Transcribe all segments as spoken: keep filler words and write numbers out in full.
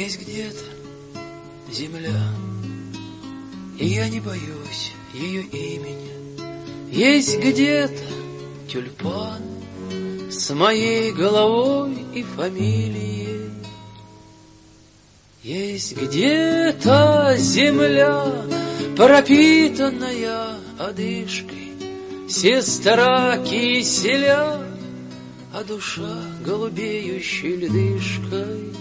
Есть где-то земля, и я не боюсь ее имени. Есть где-то тюльпан с моей головой и фамилией. Есть где-то земля, пропитанная одышкой, сестра киселя, а душа голубеющей ледышкой.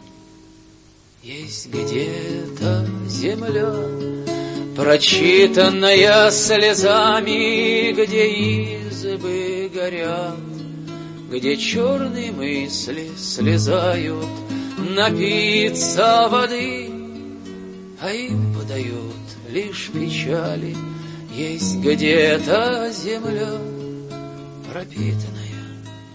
Есть где-то земля, прочитанная слезами, где избы горят, где черные мысли слезают напиться воды, а им подают лишь печали. Есть где-то земля, пропитанная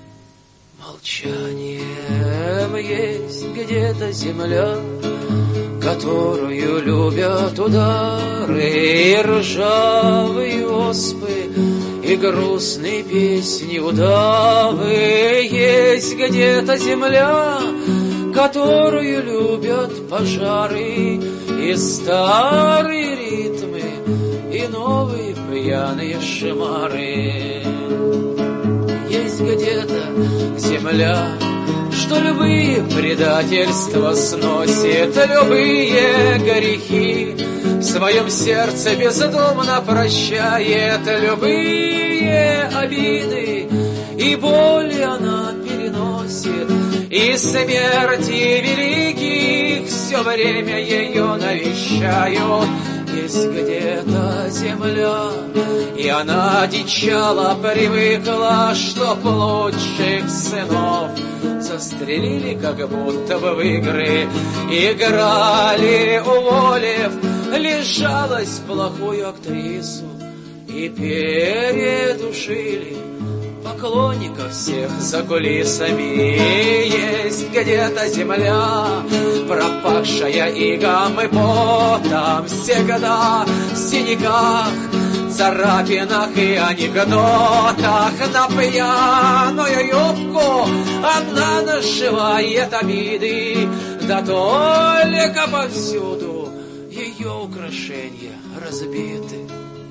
молчанием. Есть где-то земля, которую любят удары и ржавые оспы, и грустные песни удавы. Есть где-то земля, которую любят пожары, и старые ритмы, и новые пьяные шимары. Есть где-то земля, что любые предательства сносит, любые грехи в своем сердце бездумно прощает, любые обиды и боли она переносит, и смерти великих все время ее навещают. Есть где-то земля, и она одичала, привыкла, чтоб лучших сынов застрелили, как будто бы в игры играли, уволив лишь жалость плохую актрису, и передушили поклонников всех за кулисами. Есть где-то земля, пропахшая игом и потом, всегда в синяках, царапинах и анекдотах. На пьяную юбку она нашивает обиды, да только повсюду ее украшения разбиты.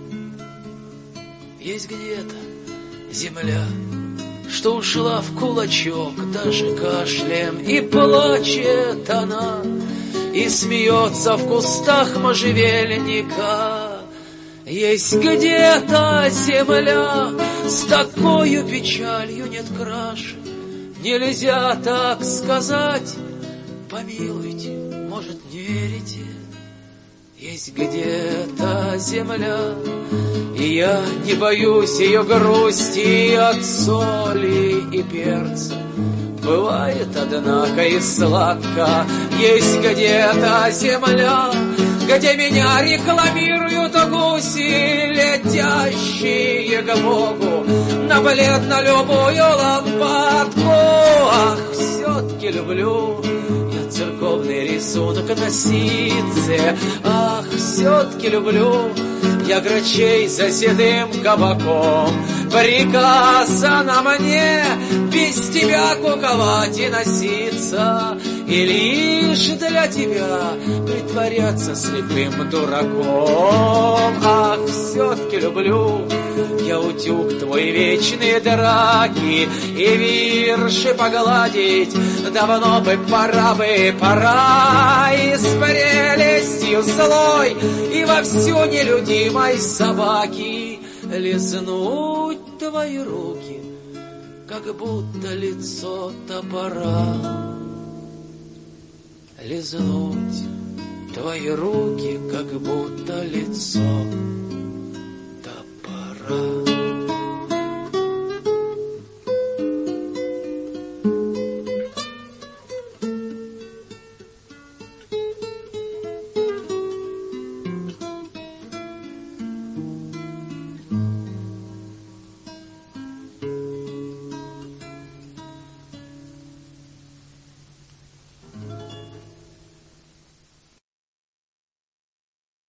Есть где-то земля, что ушла в кулачок даже кашлем, и плачет она, и смеется в кустах можжевельника. Есть где-то земля, с такою печалью нет краши, нельзя так сказать, помилуйте, может, не верите. Есть где-то земля, и я не боюсь ее грусти от соли и перца. Бывает, однако, и сладко. Есть где-то земля, где меня рекламируют гуси, летящие к Богу на бледно-любую лампадку. Ах, все-таки люблю я церковный рисунок на ситце. Ах, все-таки люблю я грачей за седым кабаком. Приказано мне без тебя куковать и носиться, и лишь для тебя притворяться слепым дураком. Ах, все-таки люблю я утюг твой, вечные драки, и вирши погладить давно бы пора бы, пора. И с прелестью злой и вовсю нелюдимой собаки лизнуть твои руки, как будто лицо топора. Лизнуть твои руки, как будто лицо топора.